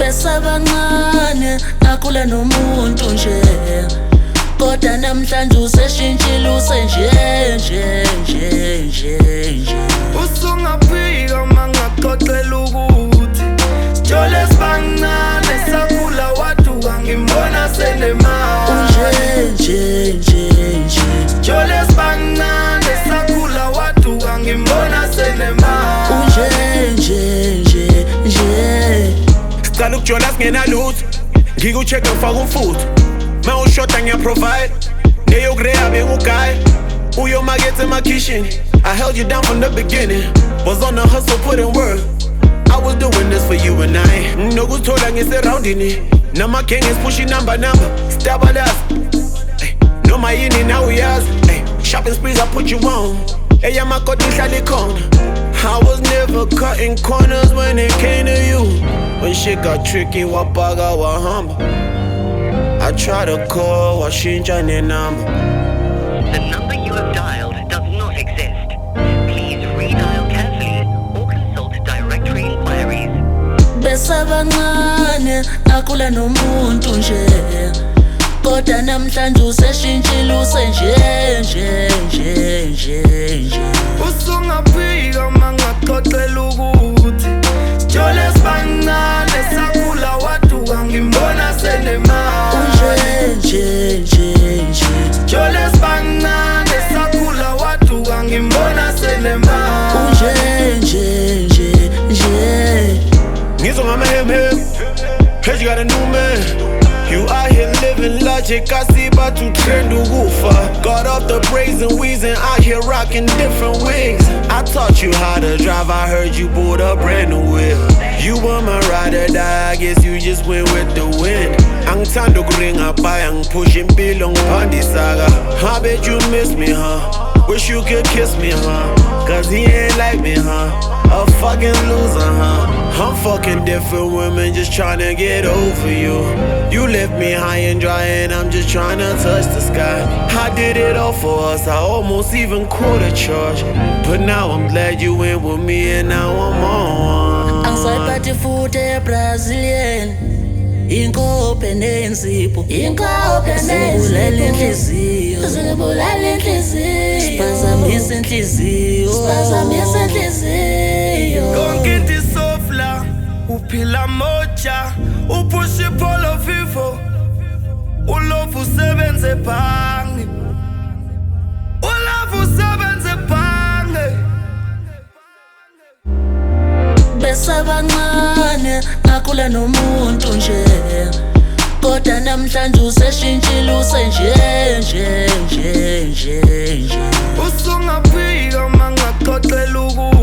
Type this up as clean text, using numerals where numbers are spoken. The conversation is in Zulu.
besabancane akhula nomuntu nje kodwa namhlanje useshintshile usenje usungaphika mangaxoxela ukuthi sijole sibancane sakhula waduka ngimbona senemali sijole sibancane sakhula waduka ngimbona senemali Sicala ukujola singena lutho ngikucheck ngifaka umfutho mawushoda ngiyaprovide neyokureya bengugaya uyomakethe emakhishini I held you down from the beginning was on the hustle putting work I was doing this for you and I nokuthola ngiserroundini namagenge pushing number stabalazi noma yini now uyazi shopping sprees I put you on eyamakoti ihlala ikhona I was never cutting corners when it came to you. When shit got tricky, wapaga wahamba. I try to call, washinja ne number. The number you have dialed does not exist. Please redial carefully or consult directory inquiries. Besabancane akhula nomuntu nje kodwa namhlanje useshintshile usenje usungaphika mangaxoxela ukuthi sijole sibancane sakhula waduka ngimbona senemali sijole sibancane sakhula waduka ngimbona senemali Ngizwa ngamahem Heard you got a new man You out here living logic, I see about to trend ukufa. Got off the praise and wheezing, out here rocking different wigs. I taught you how to drive, I heard you bought a brand new whip. You were my ride or die, I guess you just went with the wind. Angithanda ukuringa by, pushing bilong pandi saga. I bet you miss me, huh? Wish you could kiss me, huh? Cause he ain't like me, huh? A fucking loser, huh? I'm fucking different women just tryna get over you. You left me high and dry and I'm just tryna touch the sky. I did it all for us, I almost even quote a charge. But now I'm glad you went with me and now I'm on. Angisayiphathi futhi Brazilian inkope nensipho zibulala inhliziyo siphazamisa inhliziyo konke into isofla uphila moja upusha ipolo vivo ulovu usebenze bhange besabancane akhula nomuntu nje kodwa namhlanje useshintshile usenje usungaphika mangaxoxela ukuthi